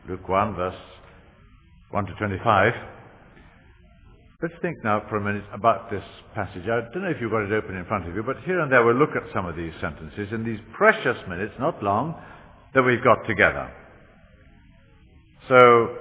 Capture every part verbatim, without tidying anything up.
Luke one, verse one to twenty-five. Let's think now for a minute about this passage. I don't know if you've got it open in front of you, but here and there we'll look at some of these sentences in these precious minutes, not long, that we've got together. So,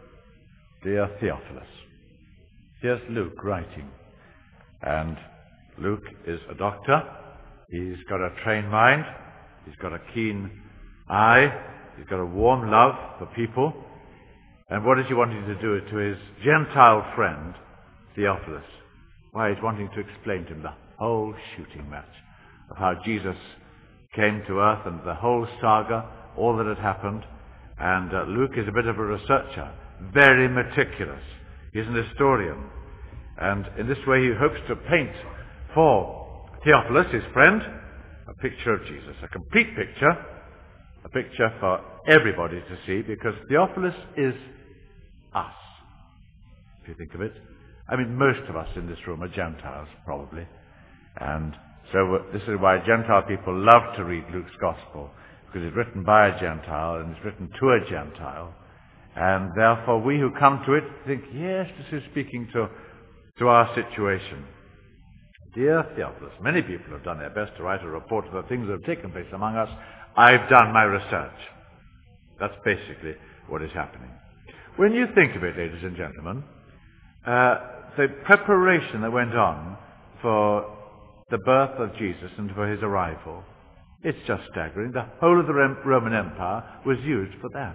dear Theophilus, here's Luke writing. And Luke is a doctor. He's got a trained mind. He's got a keen eye. He's got a warm love for people. And what is he wanting to do to his Gentile friend, Theophilus? Why, he's wanting to explain to him the whole shooting match of how Jesus came to earth and the whole saga, all that had happened. And uh, Luke is a bit of a researcher, very meticulous. He's an historian. And in this way he hopes to paint for Theophilus, his friend, a picture of Jesus, a complete picture, a picture for everybody to see, because Theophilus is us, if you think of it. I mean, most of us in this room are Gentiles, probably. And so this is why Gentile people love to read Luke's Gospel, because it's written by a Gentile and it's written to a Gentile. And therefore we who come to it think, yes, this is speaking to, to our situation. Dear Theophilus, many people have done their best to write a report of the things that have taken place among us. I've done my research. That's basically what is happening. When you think of it, ladies and gentlemen, uh, the preparation that went on for the birth of Jesus and for his arrival, it's just staggering. The whole of the Roman Empire was used for that.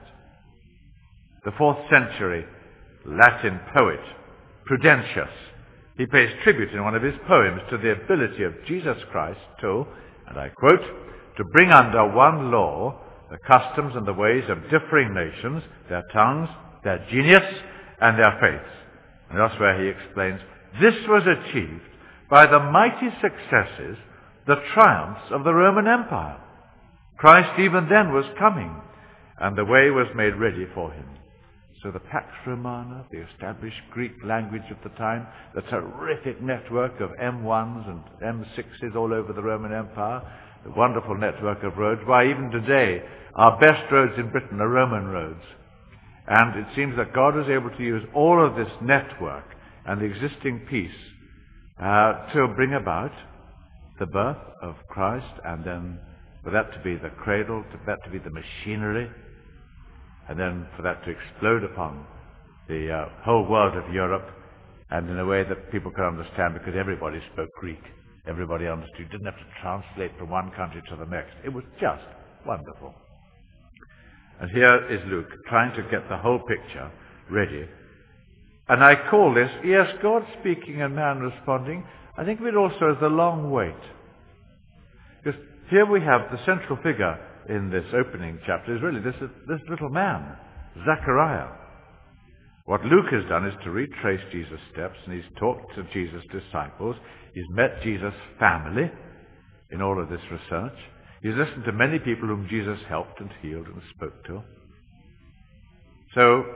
The fourth century Latin poet, Prudentius, he pays tribute in one of his poems to the ability of Jesus Christ to, and I quote, to bring under one law the customs and the ways of differing nations, their tongues, their genius, and their faiths. And elsewhere he explains, this was achieved by the mighty successes, the triumphs of the Roman Empire. Christ even then was coming, and the way was made ready for him. So the Pax Romana, the established Greek language of the time, the terrific network of M ones and M sixes all over the Roman Empire, the wonderful network of roads. Why, even today, our best roads in Britain are Roman roads. And it seems that God was able to use all of this network and the existing peace uh, to bring about the birth of Christ, and then for that to be the cradle, for that to be the machinery, and then for that to explode upon the uh, whole world of Europe, and in a way that people could understand, because everybody spoke Greek. Everybody understood. You didn't have to translate from one country to the next. It was just wonderful. And here is Luke trying to get the whole picture ready. And I call this, yes, God speaking and man responding. I think of it also as the long wait. Because here we have the central figure in this opening chapter is really this, this little man, Zechariah. What Luke has done is to retrace Jesus' steps, and he's talked to Jesus' disciples. He's met Jesus' family in all of this research. He's listened to many people whom Jesus helped and healed and spoke to. So,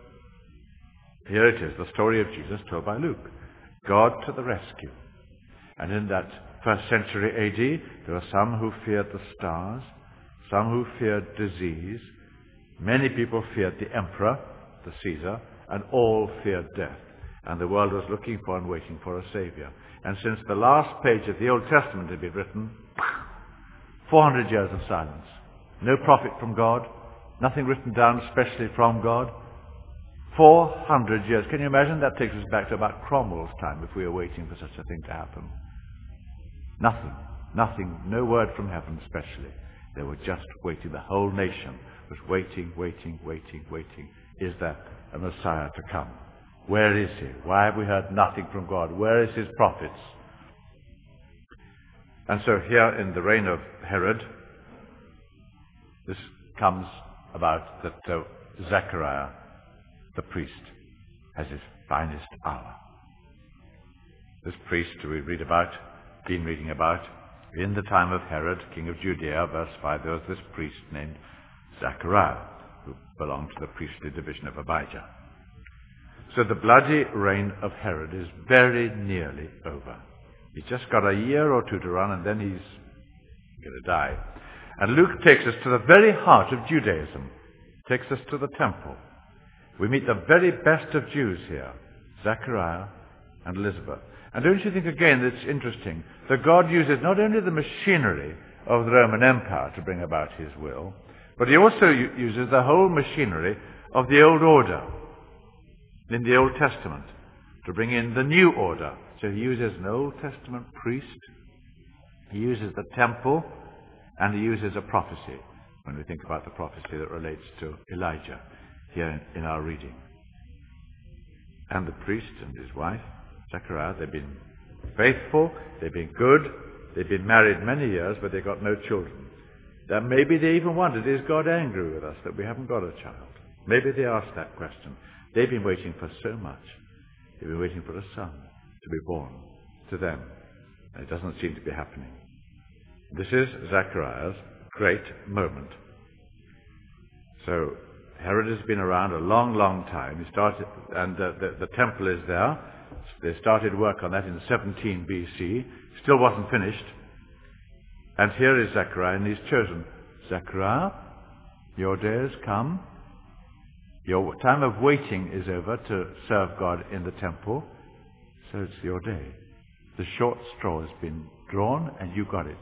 here it is, the story of Jesus told by Luke. God to the rescue. And in that first century A D, there were some who feared the stars, some who feared disease. Many people feared the emperor, the Caesar, and all feared death. And the world was looking for and waiting for a savior. And since the last page of the Old Testament had been written, four hundred years of silence. No prophet from God, nothing written down specially from God. four hundred years. Can you imagine? That takes us back to about Cromwell's time if we were waiting for such a thing to happen. Nothing. Nothing. No word from heaven especially. They were just waiting. The whole nation was waiting, waiting, waiting, waiting. Is there a Messiah to come? Where is he? Why have we heard nothing from God? Where is his prophets? And so here in the reign of Herod, this comes about that uh, Zechariah, the priest, has his finest hour. This priest who we read about, been reading about, in the time of Herod, king of Judea, verse five, there was this priest named Zechariah, who belonged to the priestly division of Abijah. So the bloody reign of Herod is very nearly over. He's just got a year or two to run, and then he's going to die. And Luke takes us to the very heart of Judaism. takes us to the temple. We meet the very best of Jews here, Zechariah and Elizabeth. And don't you think again that it's interesting that God uses not only the machinery of the Roman Empire to bring about his will, but he also uses the whole machinery of the old order in the Old Testament to bring in the new order. So he uses an Old Testament priest, he uses the temple, and he uses a prophecy, when we think about the prophecy that relates to Elijah here in, in our reading. And the priest and his wife, Zechariah, they've been faithful, they've been good, they've been married many years, but they've got no children. That maybe they even wondered, is God angry with us that we haven't got a child? Maybe they asked that question. They've been waiting for so much. They've been waiting for a son to be born to them. And it doesn't seem to be happening. This is Zechariah's great moment. So Herod has been around a long, long time. He started, and uh, the, the temple is there. They started work on that in seventeen B C. Still wasn't finished. And here is Zechariah, and he's chosen. Zechariah, your day has come. Your time of waiting is over to serve God in the temple. So it's your day. The short straw has been drawn, and you got it.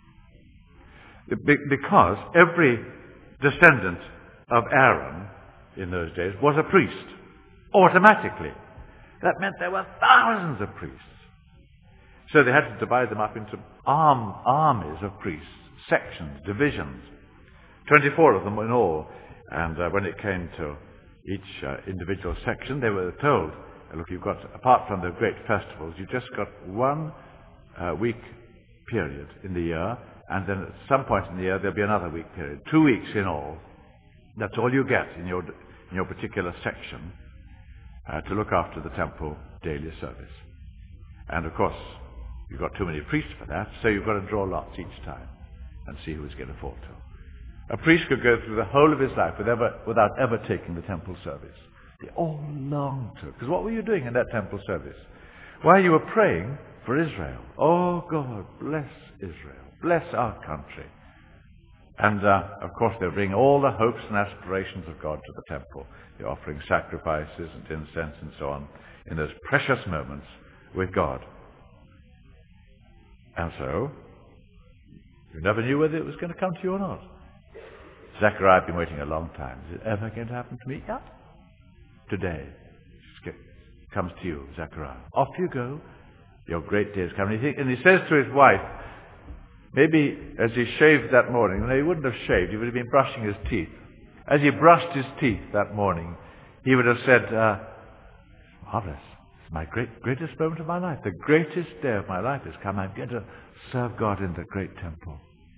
Because every descendant of Aaron in those days was a priest, automatically. That meant there were thousands of priests. So they had to divide them up into arm, armies of priests, sections, divisions, twenty-four of them in all. And uh, when it came to each uh, individual section, they were told, look, you've got, apart from the great festivals, you've just got one uh, week period in the year, and then at some point in the year there'll be another week period. Two weeks in all. That's all you get in your, in your particular section uh, to look after the temple daily service. And of course, you've got too many priests for that, so you've got to draw lots each time and see who's going to fall to. A priest could go through the whole of his life without ever, without ever taking the temple service. They all longed to. Because what were you doing in that temple service? Why, you were praying for Israel. Oh God, bless Israel. Bless our country. And uh, of course they bring all the hopes and aspirations of God to the temple. They're offering sacrifices and incense and so on in those precious moments with God. And so, you never knew whether it was going to come to you or not. Zechariah had been waiting a long time. Is it ever going to happen to me? Yeah. Today, it comes to you, Zechariah. Off you go. Your great day is coming. And he says to his wife, maybe as he shaved that morning, no, he wouldn't have shaved, he would have been brushing his teeth. As he brushed his teeth that morning, he would have said, uh, marvelous. It's my great, greatest moment of my life. The greatest day of my life has come. I'm going to serve God in the great temple.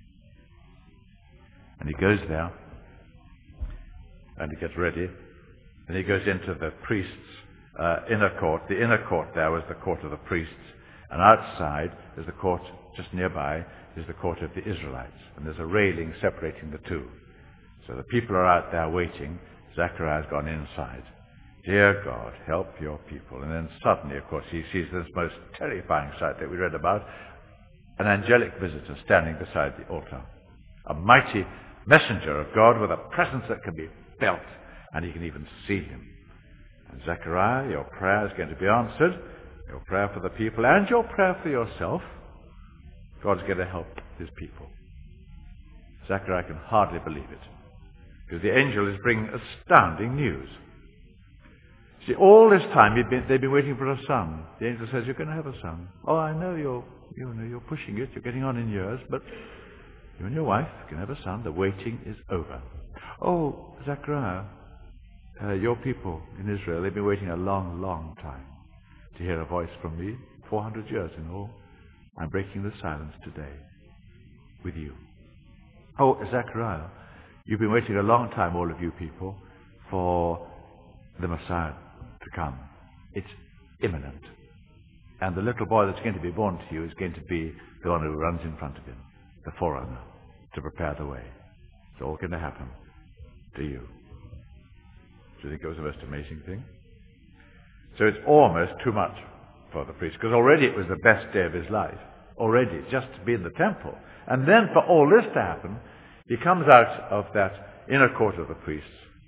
And he goes there, and he gets ready, and he goes into the priest's uh, inner court. The inner court there was the court of the priests, and outside is the court just nearby is the court of the Israelites, and there's a railing separating the two. So the people are out there waiting. Zechariah's gone inside. Dear God, help your people. And then suddenly, of course, he sees this most terrifying sight that we read about, an angelic visitor standing beside the altar. A mighty messenger of God with a presence that can be felt, and he can even see him. And Zechariah, your prayer is going to be answered, your prayer for the people and your prayer for yourself. God's going to help his people. Zechariah can hardly believe it, because the angel is bringing astounding news. See, all this time he'd been, they've been waiting for a son. The angel says, you're going to have a son. Oh, I know you're, you know, you're pushing it, you're getting on in years, but you and your wife can have a son. The waiting is over. Oh, Zechariah, uh, your people in Israel, they've been waiting a long, long time to hear a voice from me. four hundred years in all. I'm breaking the silence today with you. Oh, Zechariah, you've been waiting a long time, all of you people, for the Messiah to come. It's imminent. And the little boy that's going to be born to you is going to be the one who runs in front of him, the forerunner, to prepare the way. It's all going to happen to you. Do you think it was the most amazing thing? So it's almost too much for the priest, because already it was the best day of his life. Already, just to be in the temple. And then for all this to happen, he comes out of that inner court of the priests,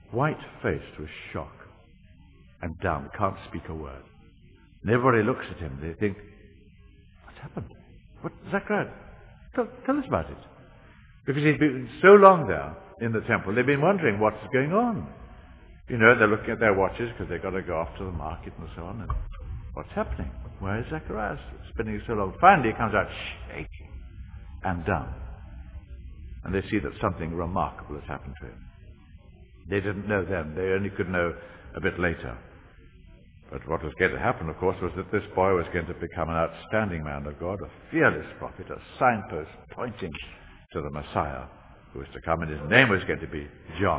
white-faced with shock and dumb, can't speak a word. And everybody looks at him. They think, what's happened? What, Zechariah, tell, tell us about it. Because he's been so long there in the temple, they've been wondering what's going on. You know, they're looking at their watches because they've got to go off to the market and so on. And what's happening? Where is Zechariah spending so long? Finally, he comes out shaking and dumb. And they see that something remarkable has happened to him. They didn't know then. They only could know a bit later. But what was going to happen, of course, was that this boy was going to become an outstanding man of God, a fearless prophet, a signpost pointing to the Messiah who was to come, and his name was going to be John.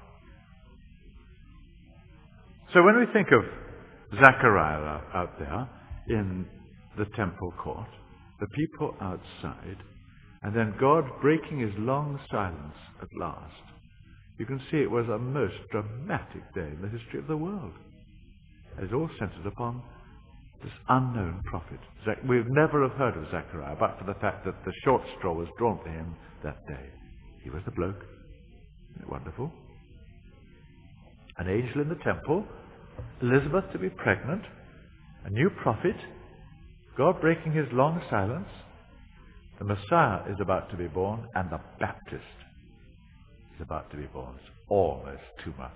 So when we think of Zechariah out there in the temple court, the people outside, and then God breaking his long silence at last, you can see it was a most dramatic day in the history of the world. It's all centered upon this unknown prophet. We've never have heard of Zechariah, but for the fact that the short straw was drawn for him that day. He was the bloke. Isn't it wonderful? An angel in the temple, Elizabeth to be pregnant, a new prophet, God breaking his long silence, the Messiah is about to be born, and the Baptist is about to be born. It's almost too much.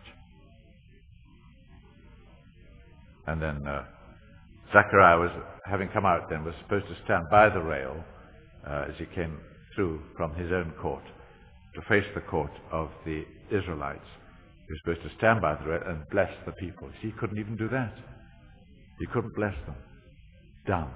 And then uh, Zechariah, was, having come out then, was supposed to stand by the rail uh, as he came through from his own court to face the court of the Israelites. He was supposed to stand by the rail and bless the people. He couldn't even do that. He couldn't bless them. Dumb.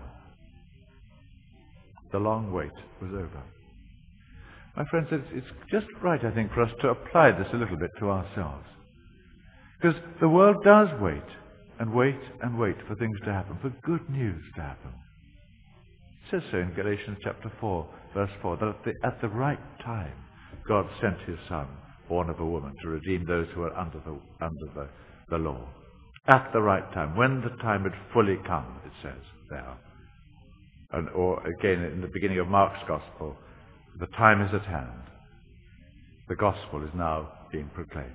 The long wait was over. My friends, it's, it's just right, I think, for us to apply this a little bit to ourselves. Because the world does wait and wait and wait for things to happen, for good news to happen. It says so in Galatians chapter four, verse four, that at the, at the right time God sent his Son, born of a woman, to redeem those who are under the under the, the law. At the right time, when the time had fully come, it says there. And, or again, in the beginning of Mark's Gospel, the time is at hand. The Gospel is now being proclaimed.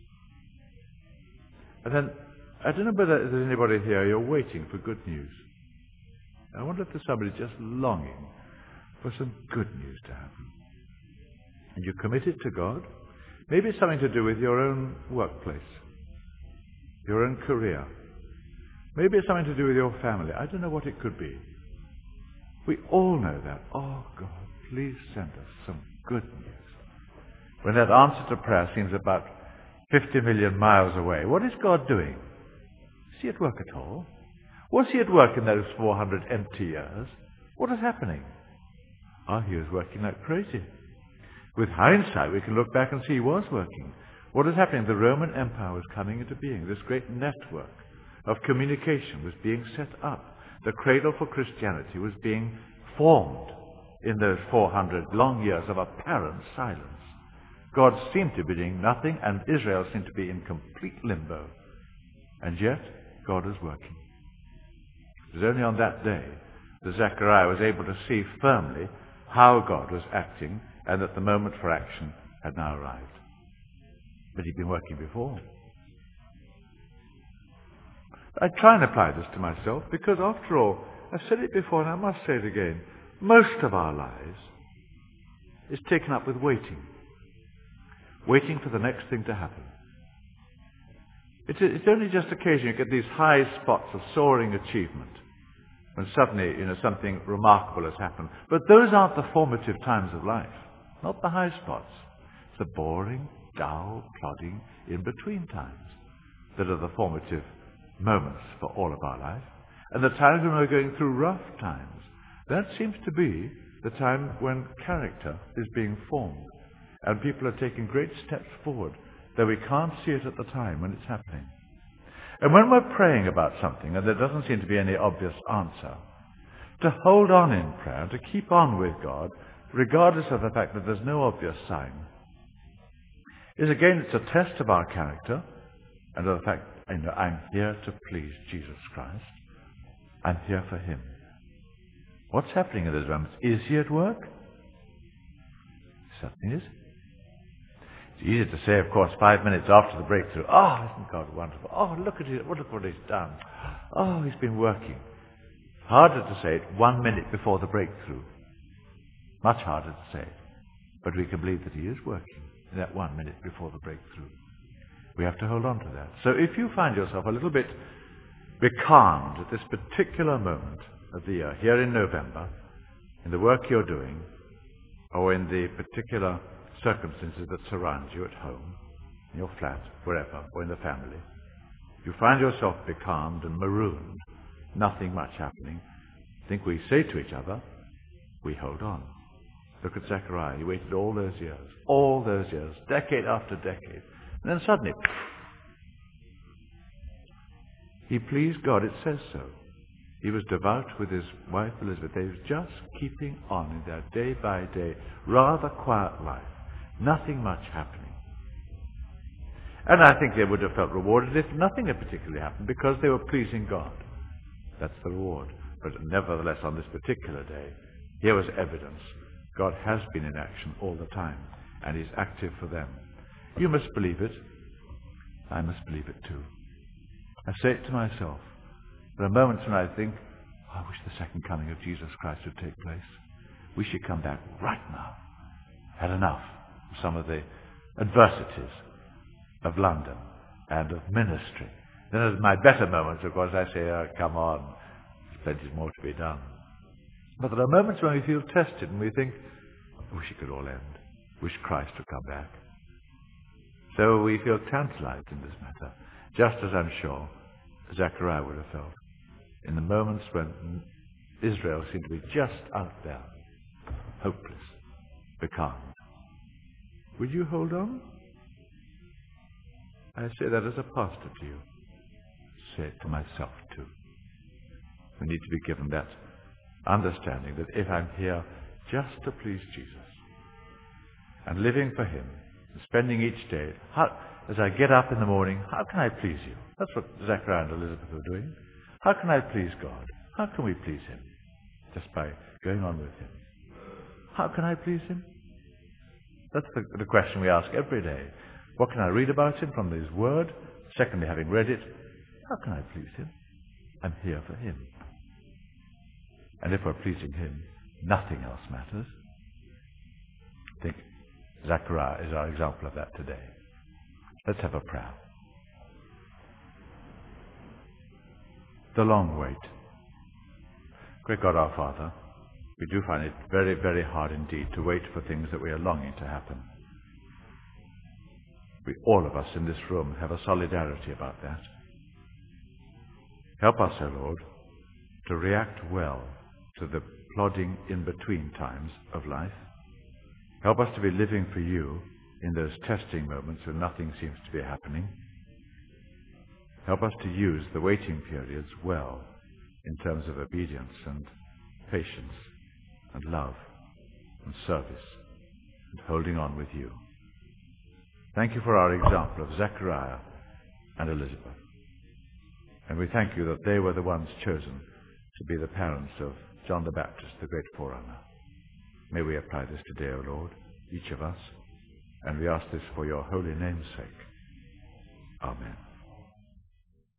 And then, I don't know whether there's anybody here, you're waiting for good news. I wonder if there's somebody just longing for some good news to happen. And you commit it to God. Maybe it's something to do with your own workplace, your own career. Maybe it's something to do with your family. I don't know what it could be. We all know that. Oh, God, please send us some good news. When that answer to prayer seems about fifty million miles away, what is God doing? Is he at work at all? Was he at work in those four hundred empty years? What is happening? Ah, he was working like crazy. With hindsight, we can look back and see he was working. What is happening? The Roman Empire was coming into being. This great network of communication was being set up. The cradle for Christianity was being formed in those four hundred long years of apparent silence. God seemed to be doing nothing, and Israel seemed to be in complete limbo. And yet, God was working. It was only on that day that Zechariah was able to see firmly how God was acting, and that the moment for action had now arrived. But he'd been working before. I try and apply this to myself because, after all, I've said it before and I must say it again, most of our lives is taken up with waiting. Waiting for the next thing to happen. It's, it's only just occasionally you get these high spots of soaring achievement when suddenly, you know, something remarkable has happened. But those aren't the formative times of life, not the high spots. It's the boring, dull, plodding, in-between times that are the formative moments for all of our life. And the times when we're going through rough times, that seems to be the time when character is being formed and people are taking great steps forward, though we can't see it at the time when it's happening. And when we're praying about something and there doesn't seem to be any obvious answer, to hold on in prayer, to keep on with God, regardless of the fact that there's no obvious sign, is again, it's a test of our character and of the fact, you know, I'm here to please Jesus Christ. I'm here for him. What's happening in those moments? Is he at work? Certainly is. It's easy to say, of course, five minutes after the breakthrough, oh, isn't God wonderful? Oh, look at it. Look what he's done. Oh, he's been working. Harder to say it one minute before the breakthrough. Much harder to say it. But we can believe that he is working in that one minute before the breakthrough. We have to hold on to that. So if you find yourself a little bit becalmed at this particular moment of the year, here in November, in the work you're doing, or in the particular circumstances that surround you at home, in your flat, wherever, or in the family, if you find yourself becalmed and marooned, nothing much happening, I think we say to each other, we hold on. Look at Zechariah. He waited all those years, all those years, decade after decade. And then suddenly, he pleased God. It says so. He was devout with his wife Elizabeth. They were just keeping on in their day by day, rather quiet life. Nothing much happening. And I think they would have felt rewarded if nothing had particularly happened, because they were pleasing God. That's the reward. But nevertheless, on this particular day, here was evidence. God has been in action all the time, and he's active for them. You must believe it. I must believe it too. I say it to myself. There are moments when I think, oh, I wish the second coming of Jesus Christ would take place. We should come back right now. Had enough of some of the adversities of London and of ministry. Then at my better moments, of course, I say, oh, come on, there's plenty more to be done. But there are moments when we feel tested and we think, I wish it could all end. Wish Christ would come back. So we feel tantalized in this matter, just as I'm sure Zechariah would have felt in the moments when Israel seemed to be just out there, hopeless, becalmed. Will you hold on? I say that as a pastor to you. Say it to myself too. We need to be given that understanding that if I'm here just to please Jesus and living for him and spending each day, how, as I get up in the morning, how can I please you? That's what Zechariah and Elizabeth were doing. How can I please God? How can we please him? Just by going on with him. How can I please him? That's the, the question we ask every day. What can I read about him from his word? Secondly, having read it, how can I please him? I'm here for him. And if we're pleasing him, nothing else matters. I think Zechariah is our example of that today. Let's have a prayer. The long wait. Great God our Father, we do find it very, very hard indeed to wait for things that we are longing to happen. We, all of us in this room, have a solidarity about that. Help us, O Lord, to react well to the plodding in-between times of life. Help us to be living for you in those testing moments when nothing seems to be happening. Help us to use the waiting periods well in terms of obedience and patience and love and service and holding on with you. Thank you for our example of Zechariah and Elizabeth. And we thank you that they were the ones chosen to be the parents of John the Baptist, the great forerunner. May we apply this today, O Lord, each of us, and we ask this for your holy name's sake. Amen.